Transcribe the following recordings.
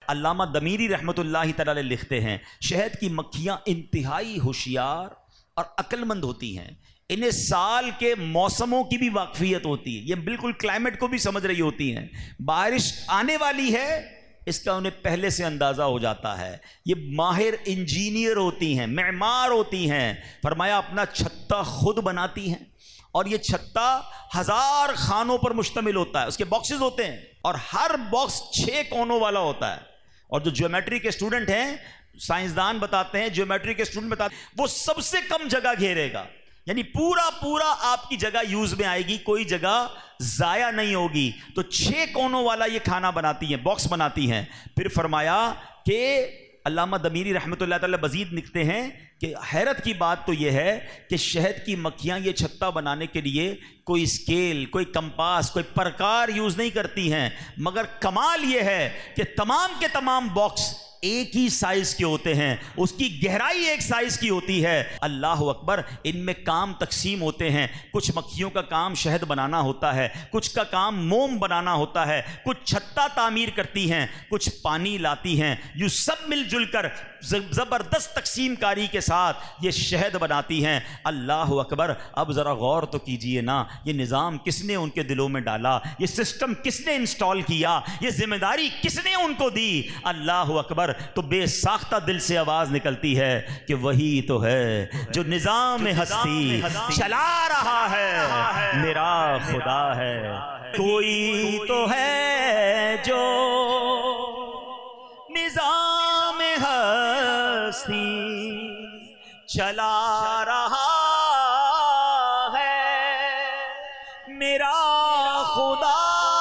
अल्लामा दमीरी रहमतुल्लाहि तआला अलैह लिखते हैं, शहद की मक्खियाँ इंतहाई होशियार और अक्लमंद होती हैं। इन्हें साल के मौसमों की भी वाकफियत होती है, ये बिल्कुल क्लाइमेट को भी समझ रही होती हैं। बारिश आने वाली है इसका उन्हें पहले से अंदाज़ा हो जाता है। ये माहिर इंजीनियर होती हैं, मेमार होती हैं। फरमाया अपना छत्ता खुद बनाती हैं और ये छत्ता 1000 खानों पर मुश्तमिल होता है। उसके बॉक्सेस होते हैं और हर बॉक्स 6 कोनों वाला होता है। और जो ज्योमेट्री के स्टूडेंट हैं, साइंसदान बताते हैं, ज्योमेट्री के स्टूडेंट बताते हैं, वो सबसे कम जगह घेरेगा, यानी पूरा आपकी जगह यूज में आएगी, कोई जगह जाया नहीं होगी। तो 6 कोनों वाला ये खाना बनाती हैं, बॉक्स बनाती हैं। फिर फरमाया कि अल्लामा दमीरी रहमतुल्लाह तआला मज़ीद लिखते हैं कि हैरत की बात तो यह है कि शहद की मक्खियाँ ये छत्ता बनाने के लिए कोई स्केल, कोई कंपास, कोई प्रकार यूज़ नहीं करती हैं, मगर कमाल ये है कि तमाम के तमाम बॉक्स एक ही साइज के होते हैं, उसकी गहराई एक साइज की होती है। अल्लाह अकबर। इनमें काम तकसीम होते हैं। कुछ मक्खियों का काम शहद बनाना होता है, कुछ का काम मोम बनाना होता है, कुछ छत्ता तामीर करती हैं, कुछ पानी लाती हैं। यूँ सब मिलजुल कर ज़बरदस्त तकसीम कारी के साथ ये शहद बनाती हैं। अल्लाह अकबर। अब ज़रा गौर तो कीजिए ना, ये निज़ाम किसने उनके दिलों में डाला, ये सिस्टम किसने इंस्टॉल किया, ये जिम्मेदारी किसने उनको दी। अल्लाह अकबर। तो बेसाख्ता दिल से आवाज निकलती है कि वही तो है जो निजाम हस्ती चला रहा है, मेरा खुदा है। कोई तो है जो निजाम हस्ती चला रहा है, मेरा खुदा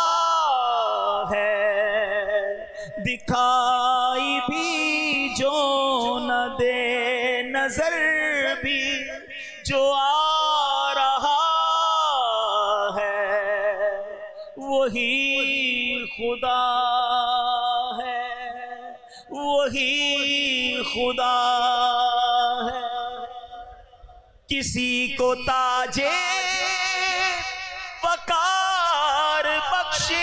है। दिखाई भी जो न दे, नजर भी जो आ रहा है, वही खुदा है, वही खुदा है। किसी को ताजे वकार बख्शे,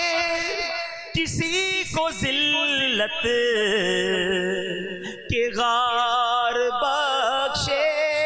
किसी को जिल्लत के गार बख्शे,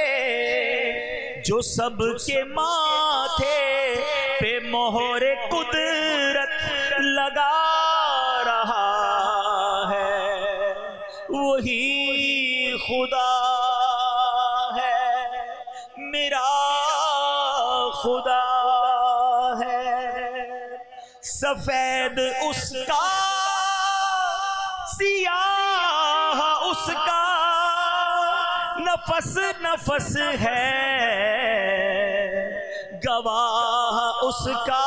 जो सबके माथे पे मोहरे कुदरत लगा रहा है, वही खुदा है, मेरा खुदा है। सफेद उसका, सियाह उसका, नफस नफस है गवाह उसका,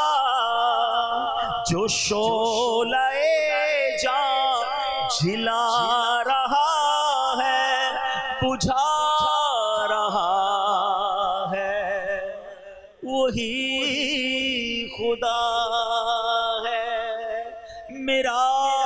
जो शोले जान झिला रहा है, बुझा रहा है, वही खुदा है, मेरा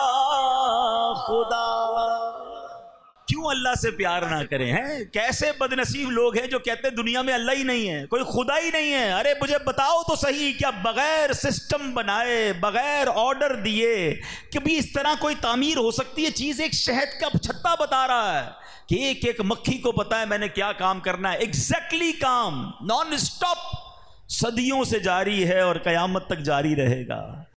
खुदा। क्यों अल्लाह से प्यार ना करें? हैं कैसे बदनसीब लोग हैं जो कहते हैं दुनिया में अल्लाह ही नहीं है, कोई खुदा ही नहीं है। अरे मुझे बताओ तो सही, क्या बगैर सिस्टम बनाए, बगैर ऑर्डर दिए कभी इस तरह कोई तामीर हो सकती है चीज़? एक शहद का छत्ता बता रहा है कि एक एक मक्खी को पता है मैंने क्या काम करना है। एग्जैक्टली काम नॉन स्टॉप सदियों से जारी है और कयामत तक जारी रहेगा।